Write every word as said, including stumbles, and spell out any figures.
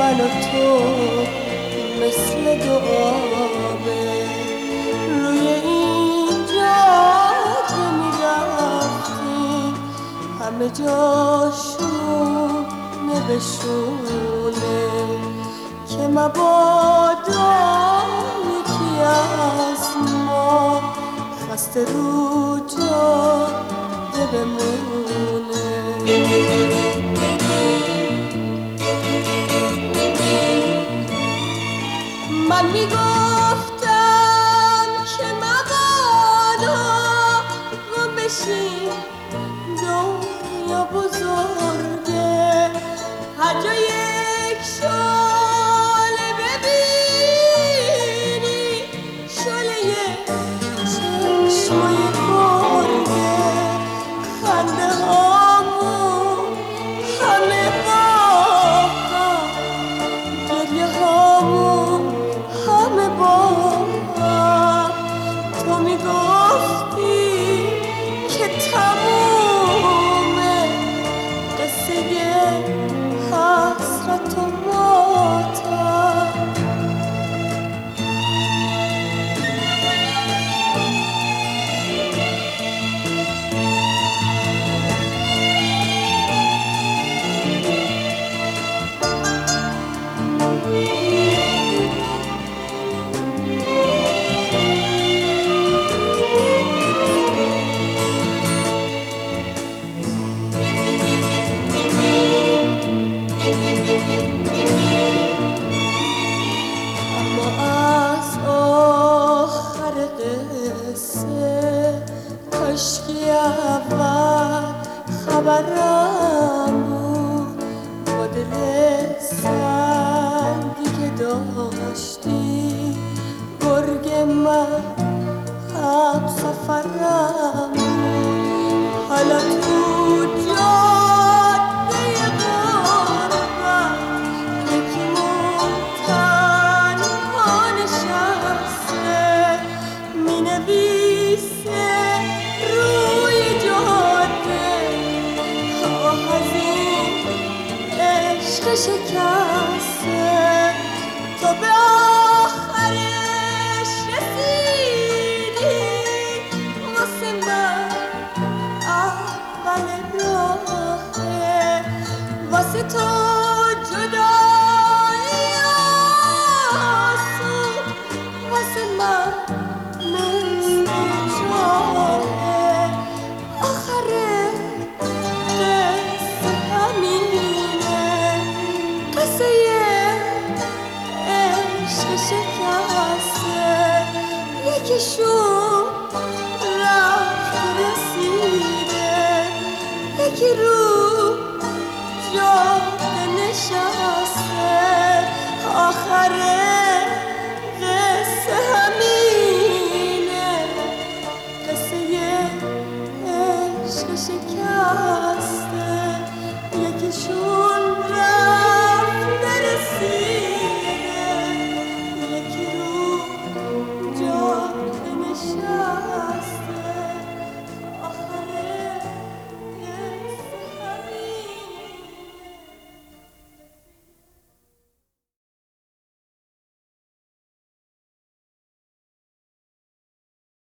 من و تو مثل دو آبه روی این جاده میرفتیم همه جاشون نبشونه که مبادا یکی از ما خسته رو جاده بمونه. من میگفتم که مبادا گم بشیم دنیا بزرگه هر جا یک شعله ببینی شعله چشمای گرگه خنده هامون همه با هم گریه هامون همه با هم. تو میگفتی که تمومه قصه حسرت و ماتم. کاشکی اول خبرم بود با دل سنگی که داشتی گرگ من هم سفرم بود. حالا تو جاده غربت یکیمون تنها نشسته مینویسه روی جاده آه از این عشق شکسته. تو به آخرش رسیدی واسه من اول راهه واسه تو جدایی آسون واسه من مثل جاهه آخره قصه همینه قصه عشق شکسته یکیشون رفت رسیده یکی رو جاده نشسته آخره